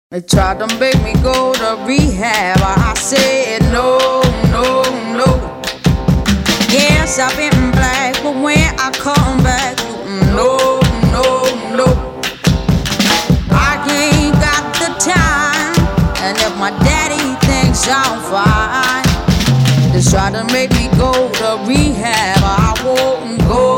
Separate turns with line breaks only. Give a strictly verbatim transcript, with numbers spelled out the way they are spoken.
They tried to make me go to rehab. I said no, no, no. Yes, I've been black, but when I come back, no, no, no. I ain't got the time, and if my daddy thinks I'm fine, they try to make me go to rehab. I won't go.